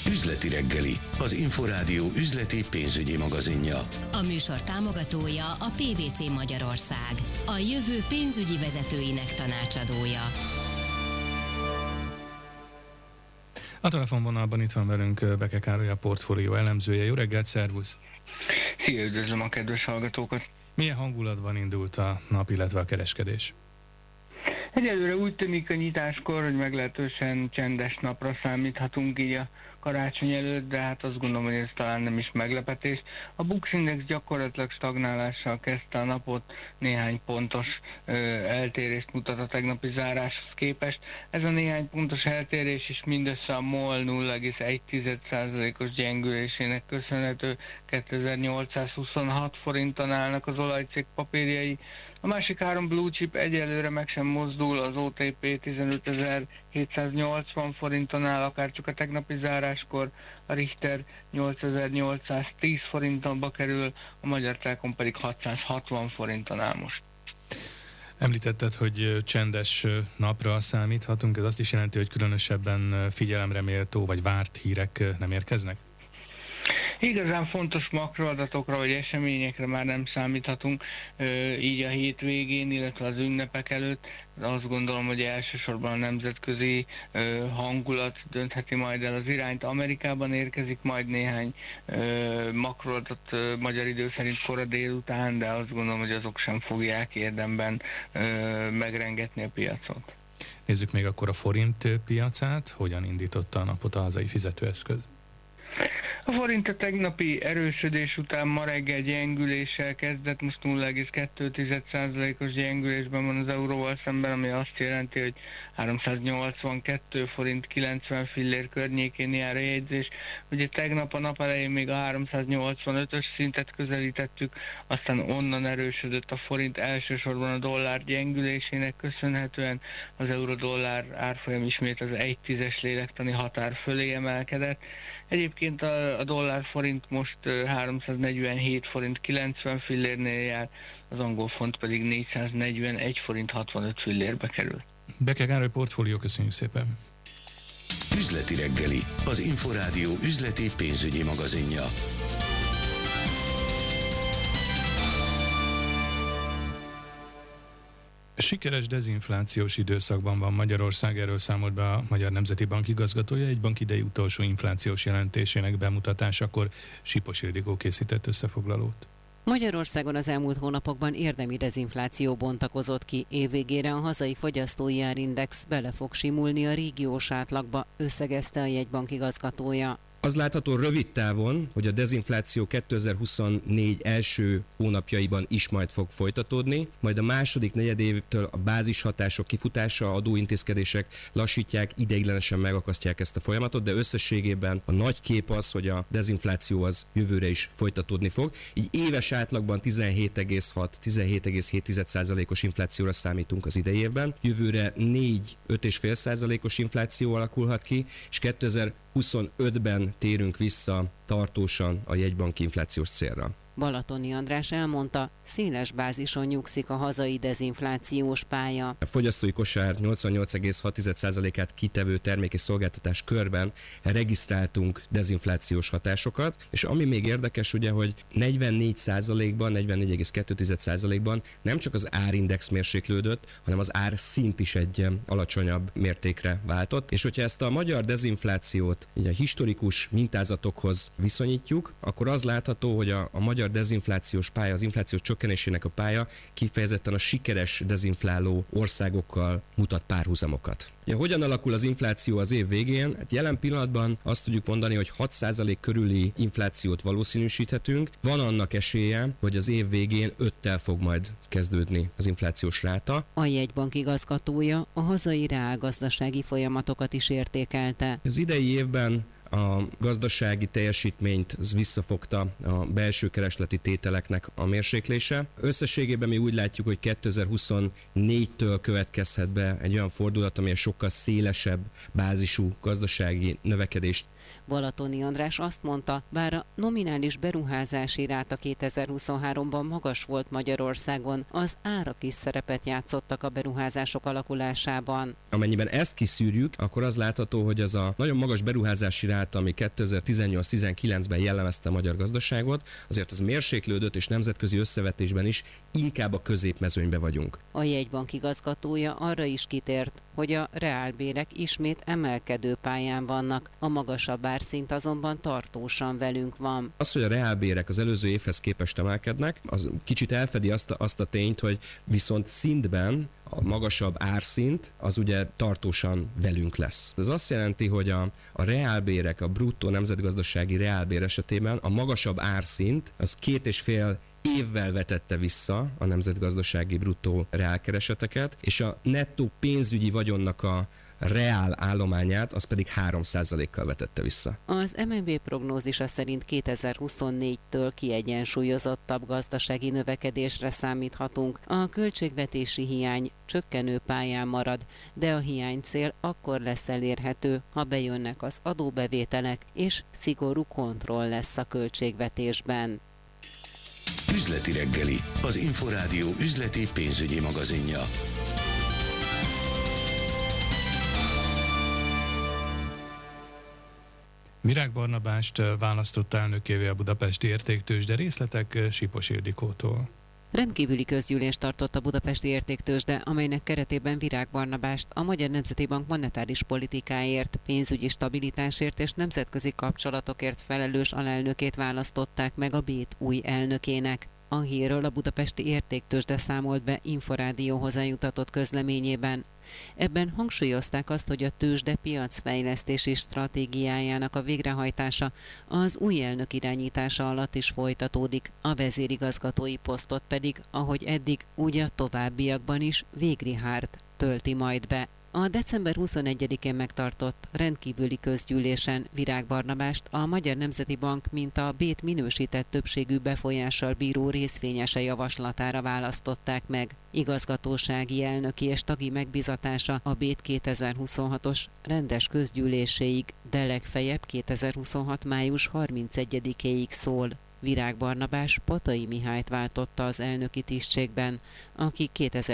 Üzleti reggeli, az Inforádió üzleti pénzügyi magazinja. A műsor támogatója a PVC Magyarország, a jövő pénzügyi vezetőinek tanácsadója. A telefonvonalban itt van velünk Beke Károly, a portfólió elemzője. Jó reggelt, szervusz! Szia, üdvözlöm a kedves hallgatókat! Milyen hangulatban indult a nap, illetve a kereskedés? Egyelőre úgy tűnik a nyitáskor, hogy meglehetősen csendes napra számíthatunk így a karácsony előtt, de hát azt gondolom, hogy ez talán nem is meglepetés. A Bux Index gyakorlatilag stagnálással kezdte a napot, néhány pontos eltérést mutat a tegnapi záráshoz képest. Ez a néhány pontos eltérés is mindössze a MOL 0,1%-os gyengülésének köszönhető. 2826 forinton állnak az olajcég papírjai. A másik három blue chip egyelőre meg sem mozdul, az OTP 15.780 forinton áll, akárcsak a tegnapi záráskor, a Richter 8.810 forintonba kerül, a Magyar Telekom pedig 660 forinton áll most. Említetted, hogy csendes napra számíthatunk, ez azt is jelenti, hogy különösebben figyelemre méltó vagy várt hírek nem érkeznek? Igazán fontos makroadatokra vagy eseményekre már nem számíthatunk, így a hétvégén, illetve az ünnepek előtt. Azt gondolom, hogy elsősorban a nemzetközi hangulat döntheti majd el az irányt. Amerikában érkezik majd néhány makroadat magyar idő szerint kora délután, de azt gondolom, hogy azok sem fogják érdemben megrengetni a piacot. Nézzük még akkor a forint piacát. Hogyan indította a napot a hazai fizetőeszköz? A forint a tegnapi erősödés után ma reggel gyengüléssel kezdett, most 0,2%-os gyengülésben van az euróval szemben, ami azt jelenti, hogy 382 forint 90 fillér környékén jár a jegyzés. Ugye tegnap a nap elején még a 385-ös szintet közelítettük, aztán onnan erősödött a forint, elsősorban a dollár gyengülésének köszönhetően. Az euró-dollár árfolyam ismét az 1,10-es lélektani határ fölé emelkedett. Egyébként a dollár-forint most 347 forint 90 fillérnél jár, az angol font pedig 441 forint 65 fillérbe kerül. Beke Károly, portfólió, köszönjük szépen! Üzleti reggeli, az Inforádió üzleti pénzügyi magazinja. Sikeres dezinflációs időszakban van Magyarország, erről számolt be a Magyar Nemzeti Bank igazgatója egy bank idei utolsó inflációs jelentésének bemutatásakor. Sipos Ildikó készített összefoglalót. Magyarországon az elmúlt hónapokban érdemi dezinfláció bontakozott ki, évvégére a hazai fogyasztói árindex bele fog simulni a régiós átlagba, összegezte a jegybank igazgatója. Az látható rövid távon, hogy a dezinfláció 2024 első hónapjaiban is majd fog folytatódni, majd a második negyedévtől a bázishatások kifutása, adóintézkedések lassítják, ideiglenesen megakasztják ezt a folyamatot, de összességében a nagy kép az, hogy a dezinfláció az jövőre is folytatódni fog. Így éves átlagban 17,6-17,7%-os inflációra számítunk az idei évben. Jövőre 4-5,5%-os infláció alakulhat ki, és 2025-ben térünk vissza tartósan a jegybanki inflációs célra. Balatoni András elmondta, széles bázison nyugszik a hazai dezinflációs pálya. A fogyasztói kosár 88,6%-át kitevő termék és szolgáltatás körben regisztráltunk dezinflációs hatásokat, és ami még érdekes, ugye, hogy 44%-ban, 44,2%-ban nem csak az árindex mérséklődött, hanem az árszint is egy alacsonyabb mértékre váltott, és hogyha ezt a magyar dezinflációt így a historikus mintázatokhoz viszonyítjuk, akkor az látható, hogy a magyar dezinflációs pálya, az infláció csökkenésének a pálya kifejezetten a sikeres dezinfláló országokkal mutat párhuzamokat. Ja, hogyan alakul az infláció az év végén? Hát jelen pillanatban azt tudjuk mondani, hogy 6% körüli inflációt valószínűsíthetünk. Van annak esélye, hogy az év végén 5-tel fog majd kezdődni az inflációs ráta. A jegybank igazgatója a hazai reálgazdasági folyamatokat is értékelte. Az idei évben a gazdasági teljesítményt az visszafogta a belső keresleti tételeknek a mérséklése. Összességében mi úgy látjuk, hogy 2024-től következhet be egy olyan fordulat, ami egy sokkal szélesebb bázisú gazdasági növekedést. Balatoni András azt mondta, bár a nominális beruházási ráta 2023-ban magas volt Magyarországon, az árak is szerepet játszottak a beruházások alakulásában. Amennyiben ezt kiszűrjük, akkor az látható, hogy az a nagyon magas beruházási ráta hangulat, ami 2018-19-ben jellemezte a magyar gazdaságot, azért ez mérséklődött, és nemzetközi összevetésben is inkább a középmezőnybe vagyunk. A jegybank igazgatója arra is kitért, hogy a reálbérek ismét emelkedő pályán vannak, a magasabb árszint azonban tartósan velünk van. Az, hogy a reálbérek az előző évhez képest emelkednek, az kicsit elfedi azt a tényt, hogy viszont szintben a magasabb árszint az ugye tartósan velünk lesz. Ez azt jelenti, hogy a reálbérek, a bruttó nemzetgazdasági reálbér esetében a magasabb árszint az 2,5 évvel vetette vissza a nemzetgazdasági bruttó reálkereseteket, és a nettó pénzügyi vagyonnak a reál állományát, az pedig 3%-kal vetette vissza. Az MNB prognózisa szerint 2024-től kiegyensúlyozottabb gazdasági növekedésre számíthatunk. A költségvetési hiány csökkenő pályán marad, de a hiánycél akkor lesz elérhető, ha bejönnek az adóbevételek, és szigorú kontroll lesz a költségvetésben. Üzleti reggeli, az Inforádió üzleti pénzügyi magazinja. Virág Barnabást választotta elnökévé a Budapesti Értéktőzsde, részletek Sipos Ildikótól. Rendkívüli közgyűlést tartott a Budapesti Értéktőzsde, amelynek keretében Virág Barnabást a Magyar Nemzeti Bank monetáris politikáért, pénzügyi stabilitásért és nemzetközi kapcsolatokért felelős alelnökét választották meg a BÉT új elnökének. A hírről a Budapesti Értéktőzsde számolt be Inforádióhoz eljutatott közleményében. Ebben hangsúlyozták azt, hogy a tőzsde piacfejlesztési stratégiájának a végrehajtása az új elnök irányítása alatt is folytatódik, a vezérigazgatói posztot pedig, ahogy eddig, úgy a továbbiakban is Végrihárd tölti majd be. A december 21-én megtartott rendkívüli közgyűlésen Virág Barnabást a Magyar Nemzeti Bank, mint a BÉT minősített többségű befolyással bíró részvényese javaslatára választották meg. Igazgatósági elnöki és tagi megbizatása a BÉT 2026-os rendes közgyűléséig, de legfeljebb 2026. május 31-éig szól. Virág Barnabás Patai Mihályt váltotta az elnöki tisztségben, aki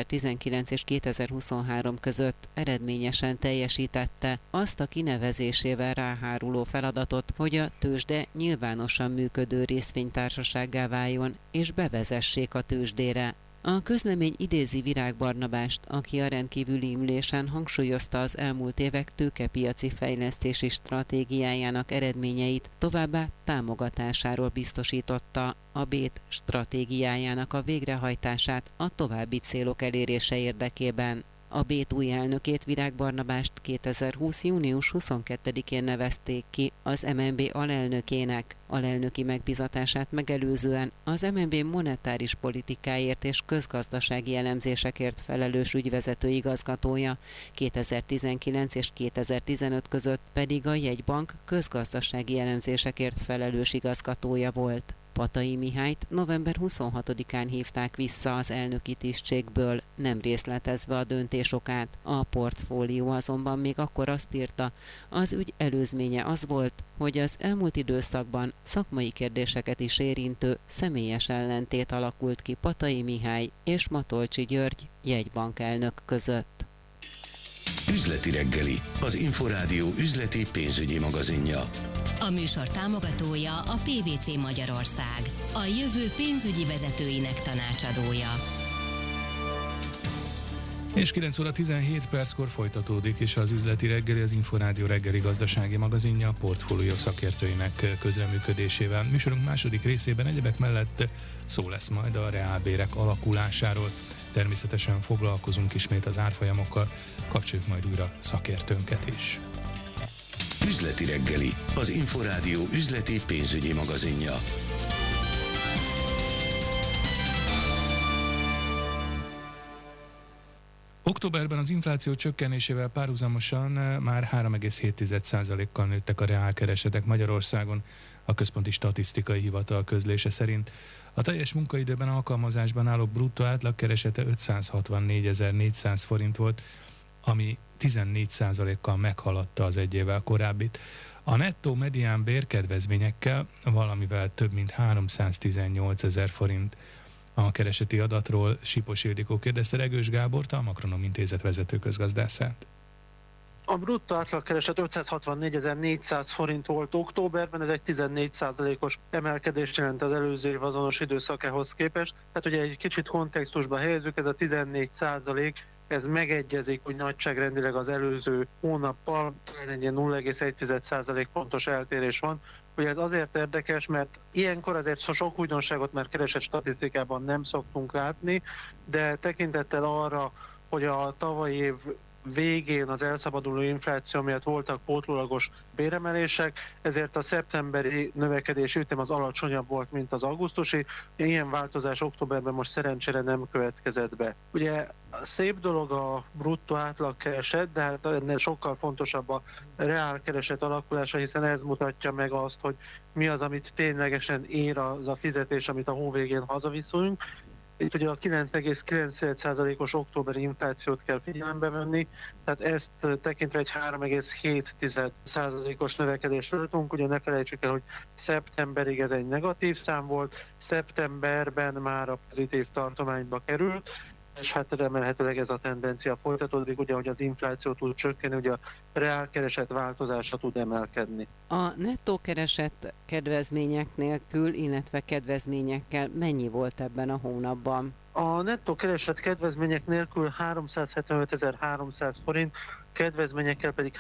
2019 és 2023 között eredményesen teljesítette azt a kinevezésével ráháruló feladatot, hogy a tőzsde nyilvánosan működő részvénytársasággá váljon és bevezessék a tőzsdére. A közlemény idézi Virág Barnabást, aki a rendkívüli ülésen hangsúlyozta az elmúlt évek tőkepiaci fejlesztési stratégiájának eredményeit, továbbá támogatásáról biztosította a BÉT stratégiájának a végrehajtását a további célok elérése érdekében. A BÉT új elnökét, Virág Barnabást 2020. június 22-én nevezték ki az MNB alelnökének. Alelnöki megbízatását megelőzően az MNB monetáris politikáért és közgazdasági elemzésekért felelős ügyvezető igazgatója, 2019 és 2015 között pedig a jegybank közgazdasági elemzésekért felelős igazgatója volt. Patai Mihályt november 26-án hívták vissza az elnöki tisztségből, nem részletezve a döntés okát. A portfólió azonban még akkor azt írta, az ügy előzménye az volt, hogy az elmúlt időszakban szakmai kérdéseket is érintő személyes ellentét alakult ki Patai Mihály és Matolcsy György jegybankelnök között. Üzleti reggeli, az Inforádió üzleti pénzügyi magazinja. A műsor támogatója a PVC Magyarország, a jövő pénzügyi vezetőinek tanácsadója. És 9 óra 17 perckor folytatódik is az üzleti reggeli, az Inforádió reggeli gazdasági magazinja a portfólió szakértőinek közreműködésével. Műsorunk második részében egyebek mellett szó lesz majd a reálbérek alakulásáról. Természetesen foglalkozunk ismét az árfolyamokkal, kapcsoljuk majd újra szakértőnket is. Üzleti reggeli, az Inforádió üzleti pénzügyi magazinja. Októberben az infláció csökkenésével párhuzamosan már 3,7%-kal nőttek a reálkeresetek Magyarországon, a Központi Statisztikai Hivatal közlése szerint. A teljes munkaidőben alkalmazásban állók bruttó átlagkeresete 564.400 forint volt, ami 14%-kal meghaladta az egy évvel korábbit. A nettó medián bérkedvezményekkel valamivel több mint 318.000 forint. A kereseti adatról Sipos Ildikó kérdezte Regős Gábort, a Makronom Intézet vezető közgazdászát. A bruttó átlagkereset 564.400 forint volt októberben, ez egy 14%-os emelkedést jelent az előző év azonos időszakához képest. Tehát ugye egy kicsit kontextusba helyezzük, ez a 14%, ez megegyezik úgy nagyságrendileg az előző hónappal, egy ilyen 0,1% pontos eltérés van. Ugye ez azért érdekes, mert ilyenkor azért sok újdonságot már keresett statisztikában nem szoktunk látni, de tekintettel arra, hogy a tavalyi év végén az elszabaduló infláció miatt voltak pótlólagos béremelések, ezért a szeptemberi növekedési ütem az alacsonyabb volt, mint az augusztusi. Ilyen változás októberben most szerencsére nem következett be. Ugye szép dolog a bruttó átlagkereset, de hát ennél sokkal fontosabb a reálkereset alakulása, hiszen ez mutatja meg azt, hogy mi az, amit ténylegesen ér az a fizetés, amit a hó végén hazaviszünk. Itt ugye a 9,9%-os októberi inflációt kell figyelembe venni, tehát ezt tekintve egy 3,7%-os növekedést tudunk. Ugye ne felejtsük el, hogy szeptemberig ez egy negatív szám volt, szeptemberben már a pozitív tartományba került, és hát remélhetőleg ez a tendencia folytatódik, ugye, hogy az infláció tud csökkenni, ugye a reálkereset változása tud emelkedni. A nettó kereset kedvezmények nélkül, illetve kedvezményekkel mennyi volt ebben a hónapban? A nettó kereset kedvezmények nélkül 375.300 forint, kedvezményekkel pedig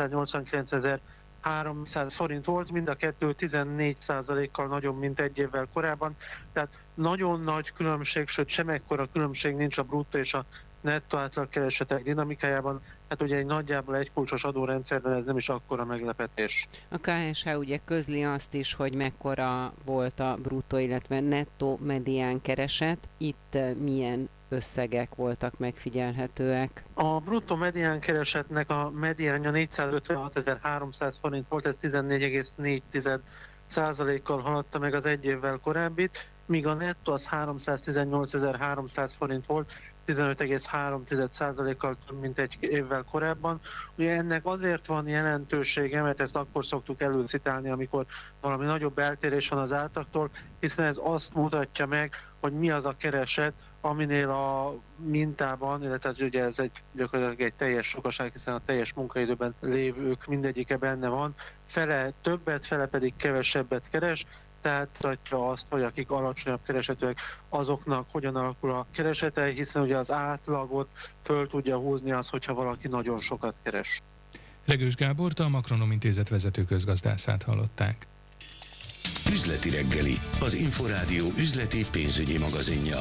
389.300 forint volt, mind a kettő 14%-kal nagyobb, mint egy évvel korábban. Tehát nagyon nagy különbség, sőt semmekkora különbség nincs a bruttó és a nettó átlagkeresetek dinamikájában. Hát ugye egy nagyjából egykulcsos adórendszerben ez nem is akkora meglepetés. A KSH ugye közli azt is, hogy mekkora volt a bruttó, illetve nettó medián kereset. Itt milyen összegek voltak megfigyelhetőek? A bruttó medián keresetnek a mediánja 456.300 forint volt, ez 14,4%-kal haladta meg az egy évvel korábbit, míg a nettó az 318.300 forint volt, 15,3%-kal több, mint egy évvel korábban. Ugye ennek azért van jelentősége, mert ezt akkor szoktuk előcitálni, amikor valami nagyobb eltérés van az átlaktól, hiszen ez azt mutatja meg, hogy mi az a kereset, aminél a mintában, illetve ugye ez gyakorlatilag egy teljes sokaság, hiszen a teljes munkaidőben lévők mindegyike benne van, fele többet, fele pedig kevesebbet keres, tehát mutatja azt, hogy akik alacsonyabb keresetűek, azoknak hogyan alakul a keresete, hiszen ugye az átlagot föl tudja húzni az, hogyha valaki nagyon sokat keres. Regős Gábort, a Makronom Intézet vezető közgazdászát hallották. Üzleti reggeli, az Inforádió üzleti pénzügyi magazinja.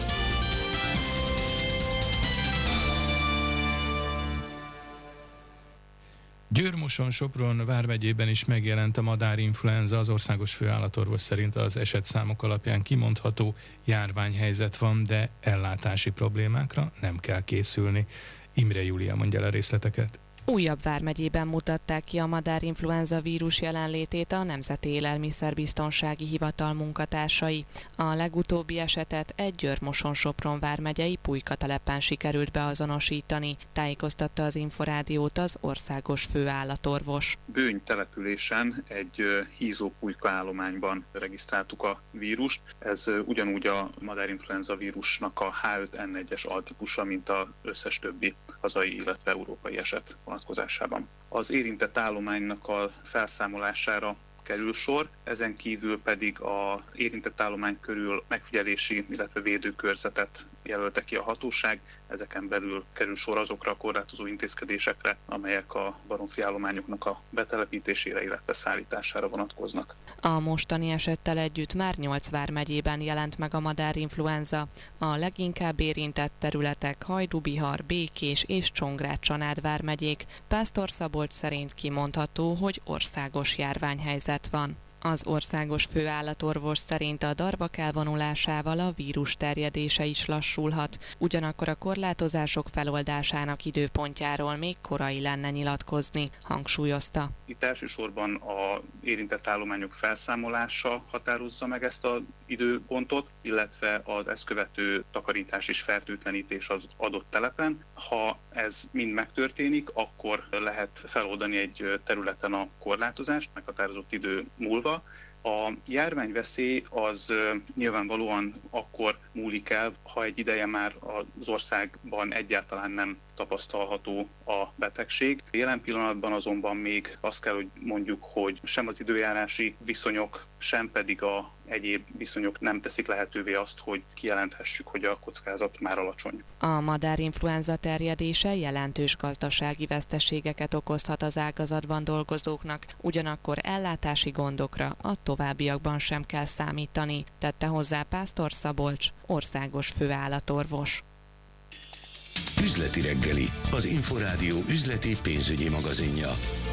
Győr-Moson-Sopron vármegyében is megjelent a madárinfluenza. Az országos főállatorvos szerint az esetszámok alapján kimondható járványhelyzet van, de ellátási problémákra nem kell készülni. Imre Júlia mondja el a részleteket. Újabb vármegyében mutatták ki a madárinfluenza vírus jelenlétét a Nemzeti Élelmiszerbiztonsági Hivatal munkatársai. A legutóbbi esetet egy Győr-Moson-Sopron vármegyei Pulykatelepen sikerült beazonosítani, tájékoztatta az Inforádiót az országos főállatorvos. Bőny településen egy hízópulyka állományban regisztráltuk a vírust. Ez ugyanúgy a madárinfluenza vírusnak a H5N1-es altípusa, mint az összes többi hazai, illetve európai eset vonatkozásában. Az érintett állománynak a felszámolására kerül sor, ezen kívül pedig az érintett állomány körül megfigyelési, illetve védőkörzetet jelölte ki a hatóság. Ezeken belül kerül sor azokra a korlátozó intézkedésekre, amelyek a baromfi állományoknak a betelepítésére, illetve szállítására vonatkoznak. A mostani esettel együtt már 8 vármegyében jelent meg a madárinfluenza. A leginkább érintett területek Hajdú-Bihar, Békés és Csongrád-Csanád vármegyék. Pásztor Szabolcs szerint kimondható, hogy országos járványhelyzet van. Az országos főállatorvos szerint a darvak elvonulásával a vírus terjedése is lassulhat, ugyanakkor a korlátozások feloldásának időpontjáról még korai lenne nyilatkozni, hangsúlyozta. Itt elsősorban az érintett állományok felszámolása határozza meg ezt az időpontot, illetve az ezt követő takarítás és fertőtlenítés az adott telepen. Ha ez mind megtörténik, akkor lehet feloldani egy területen a korlátozást meghatározott idő múlva, A járványveszély az nyilvánvalóan akkor múlik el, ha egy ideje már az országban egyáltalán nem tapasztalható a betegség. Jelen pillanatban azonban még azt kell, hogy mondjuk, hogy sem az időjárási viszonyok, sem pedig a egyéb viszonyok nem teszik lehetővé azt, hogy kijelenthessük, hogy a kockázat már alacsony. A madárinfluenza terjedése jelentős gazdasági veszteségeket okozhat az ágazatban dolgozóknak, ugyanakkor ellátási gondokra a továbbiakban sem kell számítani, tette hozzá Pásztor Szabolcs, országos főállatorvos. Üzleti reggeli, az Inforádió üzleti pénzügyi magazinja.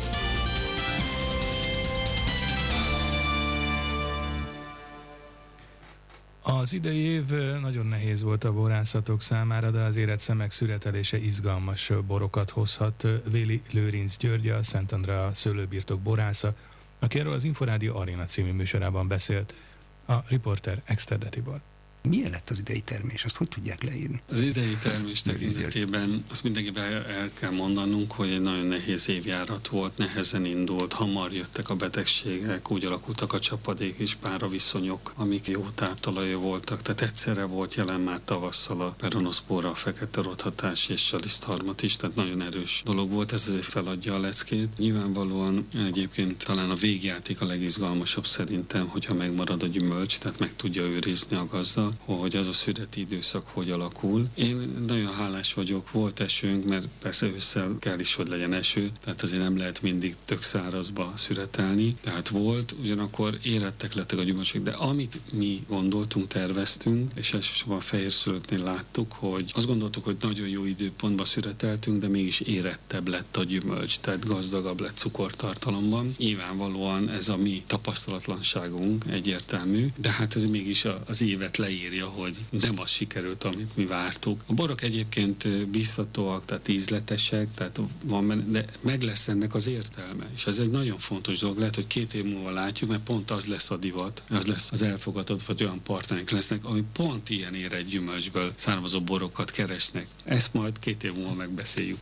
Az idei év nagyon nehéz volt a borászatok számára, de az érett szemek szüretelése izgalmas borokat hozhat. Véli Lőrinc György, a Szent Andrea szőlőbirtok borásza, aki erről az Inforádió Aréna című műsorában beszélt. A riporter Exterde Tibor. Milyen lett az idei termés? Azt hogy tudják leírni? Az idei termés tekintetében azt mindenképpen el kell mondanunk, hogy egy nagyon nehéz évjárat volt, nehezen indult, hamar jöttek a betegségek, úgy alakultak a csapadék és páraviszonyok, amik jó táptalajai voltak, tehát egyszerre volt jelen már tavasszal a peronoszpóra, a fekete rothatás és a lisztharmat is, tehát nagyon erős dolog volt, ez azért feladja a leckét. Nyilvánvalóan egyébként talán a végjáték a legizgalmasabb szerintem, hogyha megmarad a gyümölcs, tehát meg tudja őrizni a gazda, hogy az a szüreti időszak hogy alakul. Én nagyon hálás vagyok, volt esőnk, mert persze ősszel kell is, hogy legyen eső, tehát azért nem lehet mindig tök szárazba szüretelni, tehát volt, ugyanakkor érettek lettek a gyümölcsök, de amit mi gondoltunk, terveztünk, és elsősorban a fehérszőlőknél láttuk, hogy azt gondoltuk, hogy nagyon jó időpontban szüreteltünk, de mégis érettebb lett a gyümölcs, tehát gazdagabb lett cukortartalomban. Nyilvánvalóan ez a mi tapasztalatlanságunk egyértelmű, de hát ez mégis az évet leírja, hogy nem az sikerült, amit mi vártuk. A borok egyébként biztatóak, tehát ízletesek, tehát van, de meg lesz ennek az értelme. És ez egy nagyon fontos dolog. Lehet, hogy 2 év múlva látjuk, mert pont az lesz a divat, az lesz az elfogadott, vagy olyan partnerek lesznek, ami pont ilyen érett gyümölcsből származó borokat keresnek. Ezt majd 2 év múlva megbeszéljük.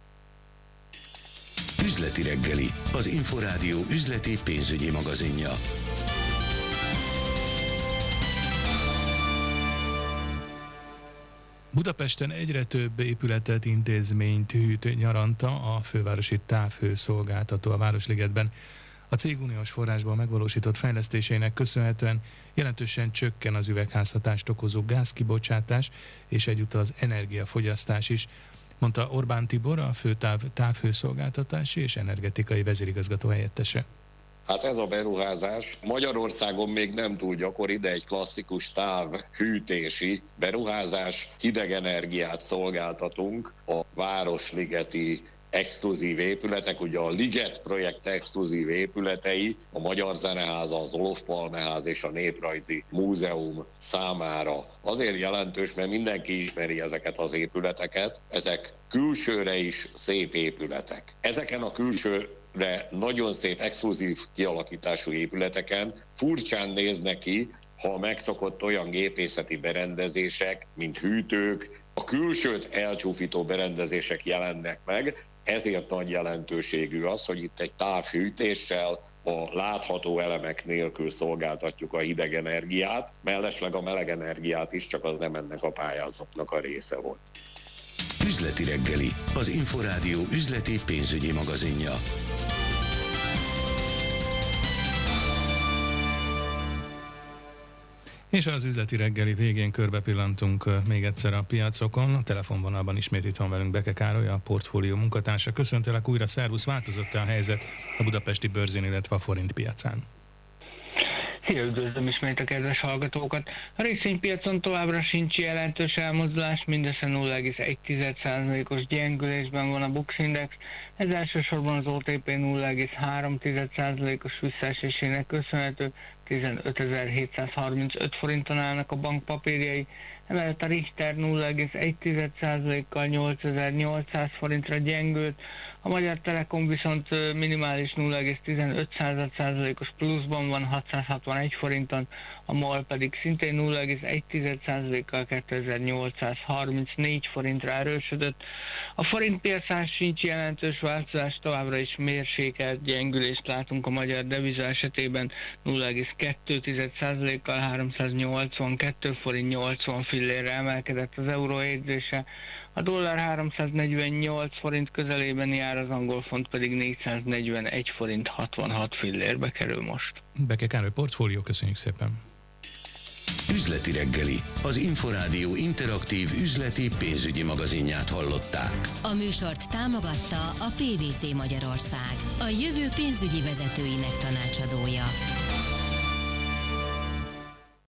Üzleti reggeli, az Inforádió üzleti pénzügyi magazinja. Budapesten egyre több épületet, intézményt hűt nyaranta a fővárosi távhőszolgáltató a Városligetben. A cég uniós forrásból megvalósított fejlesztéseinek köszönhetően jelentősen csökken az üvegházhatást okozó gázkibocsátás és egyúttal az energiafogyasztás is, mondta Orbán Tibor, a főtáv távhőszolgáltatási és energetikai vezérigazgató helyettese. Hát ez a beruházás Magyarországon még nem túl gyakori, de egy klasszikus távhűtési beruházás. Hideg energiát szolgáltatunk a városligeti exkluzív épületek, ugye a Liget projekt exkluzív épületei, a Magyar Zeneháza, az Olof Palmeház és a Néprajzi Múzeum számára. Azért jelentős, mert mindenki ismeri ezeket az épületeket, ezek külsőre is szép épületek. Ezeken a külsőre nagyon szép exkluzív kialakítású épületeken furcsán néznek ki, ha megszokott olyan gépészeti berendezések, mint hűtők, a külsőt elcsúfító berendezések jelennek meg, ezért nagy jelentőségű az, hogy itt egy távhűtéssel a látható elemek nélkül szolgáltatjuk a hideg energiát, mellesleg a meleg energiát is, csak az nem ennek a pályázatnak a része volt. Üzleti reggeli, az Inforádió üzleti pénzügyi magazinja. És az üzleti reggeli végén körbepillantunk még egyszer a piacokon. A telefonvonalban ismét itt van velünk Beke Károly, a portfólió munkatársa. Köszöntelek újra, szervusz, változott-e a helyzet a budapesti bőrzén, illetve a forint piacán? Szia, üdvözlöm ismét a kedves hallgatókat! A részvénypiacon továbbra sincs jelentős elmozdulás, mindössze 0,1%-os gyengülésben van a Bux Index. Ez elsősorban az OTP 0,3%-os visszaesésének köszönhető, 15.735 forinton állnak a bankpapírjai, emellett a Richter 0,1%-kal 8.800 forintra gyengült, a Magyar Telekom viszont minimális 0,15%-os pluszban van 661 forinton, a MOL pedig szintén 0,1%-kal 2834 forintra erősödött. A forint piacán sincs jelentős változás, továbbra is mérsékelt gyengülést látunk a magyar deviza esetében, 0,2 2,2%-kal 382 forint 80 fillérre emelkedett az euró jegyzése, a dollár 348 forint közelében jár, az angol font pedig 441 forint 66 fillérbe kerül most. Beke Károly portfólió, köszönjük szépen! Üzleti reggeli, az Inforádió interaktív üzleti pénzügyi magazinját hallották. A műsort támogatta a PVC Magyarország, a jövő pénzügyi vezetőinek tanácsadója.